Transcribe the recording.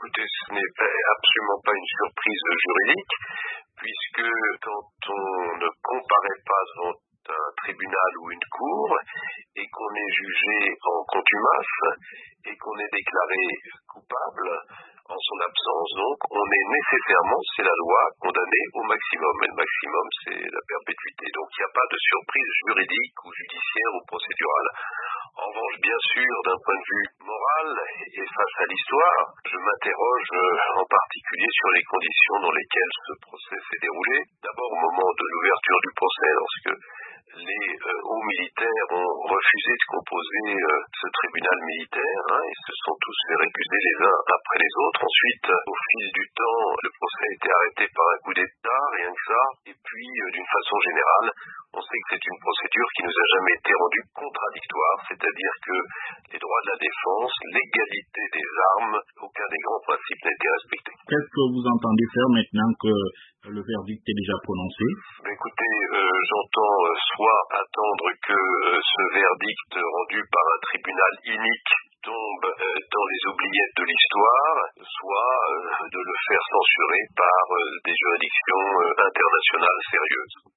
Écoutez, ce n'est absolument pas une surprise juridique, puisque quand on ne comparaît pas devant un tribunal ou une cour, et qu'on est jugé en contumace, et qu'on est déclaré coupable, en son absence donc, on est nécessairement, c'est la loi, condamné au maximum. Et le maximum, c'est la perpétuité. Donc il n'y a pas de surprise juridique ou judiciaire ou procédurale. En revanche, bien sûr, d'un point de vue moral et face à l'histoire, je m'interroge en particulier sur les conditions dans lesquelles ce procès s'est déroulé. D'abord au moment de l'ouverture du procès, lorsque les hauts militaires ont refusé de composer ce tribunal militaire, ils se sont tous fait récuser les uns après les autres. Ensuite, au fil du temps, le procès a été arrêté par un coup d'État, rien que ça. Et puis, d'une façon générale, on sait que c'est une procédure qui nous a jamais été rendue contradictoire, c'est-à-dire que les droits de la défense, l'égalité des armes, aucun des grands principes n'a été respecté. Qu'est-ce que vous entendez faire maintenant que le verdict est déjà prononcé? Écoutez, j'entends soit attendre que ce verdict rendu par un tribunal unique tombe dans les oubliettes de l'histoire, soit de le faire censurer par des juridictions internationales sérieuses.